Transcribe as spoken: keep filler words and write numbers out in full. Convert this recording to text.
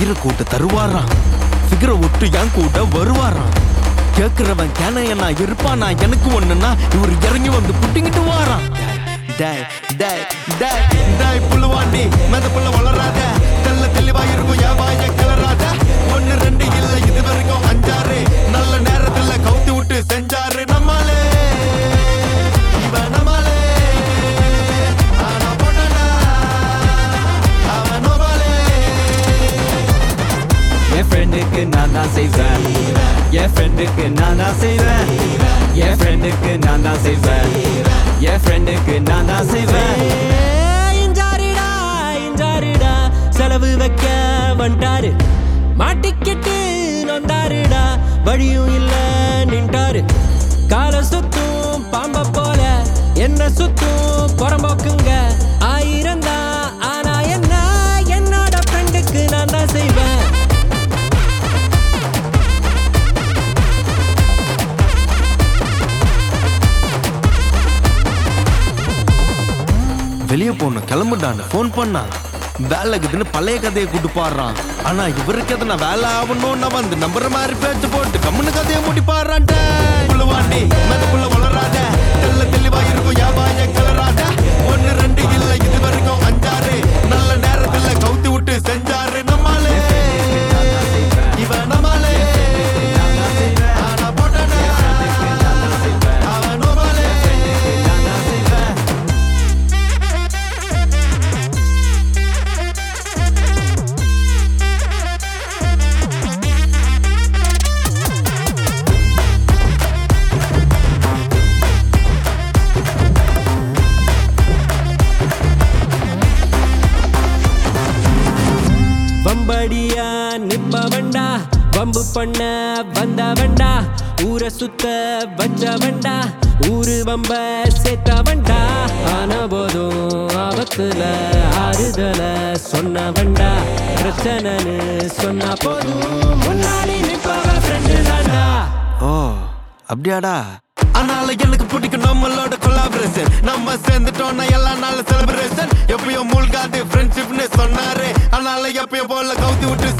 உயிரை கூட்ட தருவாராம், ஃபிகரை ஒட்டு என் கூட வருவாராம். கேக்குறவன் கேனையனா இருப்பானா எனக்கு ஒண்ணுன்னா இவர் இறங்கி வந்து புட்டிங்கிட்டு வாராம். டேய் டேய் டேய் டேய் புள்ளுவாண்டி மேத புள்ள வளராத, தெல்ல தெளிவா இருக்கும் ஏவாய கிளறாத. ஒன்னு ரெண்டு இல்ல இது வரைக்கும் அஞ்சாறு, நல்ல நேரத்துல கவுத்தி விட்டு செஞ்சாரு நம்மாலே இவன் நம்மாலே. ஆனா போட்டா அவன் நோபாலே. என் ஃப்ரெண்டுக்கு நான் தான் செய்வேன், என் ஃப்ரெண்டுக்கு நான் தான் செய்வேன், என் ஃப்ரெண்டுக்கு நான் தான் செய்வேன், என் ஃப்ரெண்டுக்கு நான் தான் செய்வேன். இஞ்சாரிடா இஞ்சாரிடா செலவு வைக்க வந்துட்டாரு, மாட்டிக்கிட்டு நொந்தாருடா வழியும் இல்ல நின்றாரு. கால சுத்தும் பாம்ப போல என்ன சுத்தும் புறம்போக்குங்க. ஆயிரம் தான் ஆனா என்ன என்னோட ஃப்ரெண்டுக்கு நான் தான் செய்வேன். வெளியே போன கிளம்புடான்னு போன் பண்ணா, வேலைக்குதுன்னு பழைய கதையை கூட்டு பாடுறான். ஆனா இவருக்கு எது நான் வேலை ஆகணும்னு வந்து நம்புற மாதிரி பேச்சு போட்டு கம்முன்னு கதையை மூடி பாடுறான்ட்ட. புள்ளுவாண்டி மேதக்குள்ள வளராத, தெல்ல தெளிவா இருக்கும் யாவாய கிளறாத. ஒன்னு ரெண்டு இல்ல இது வரைக்கும் அஞ்சாறு, நல்ல நேரத்துல கவுத்தி விட்டு செஞ்சாரு நம்மாலே இவன் நம்மாலே. ஆனா போட்டா அவன் நோபாலே. வம்படியா நிப்பவண்டா, வம்பு பண்ண வந்தவண்டா, ஊரை சுத்த வச்சவண்டா, ஊரு வம்ப சேர்த்தவண்டா. ஆன போதும் ஆபத்துல ஆறுதல சொன்னவண்டா, பிரச்சனைன்னு சொன்ன போதும் முன்னாடி நிப்பவ ஃப்ரெண்டு தாண்டா. ஓ அப்படியாடா. ஆனால எனக்கு பிடிக்கும் நம்மளோட கொலாபரேஷன், நம்ம சேர்ந்துட்டோம்னா எல்லா நாள் செலிப்ரேஷன். எப்பயும் மூழ்காது ஃப்ரெண்ட்ஷிப்னு சொன்னாரு, ஆனால எப்பயும் போல கவுத்தி விட்டு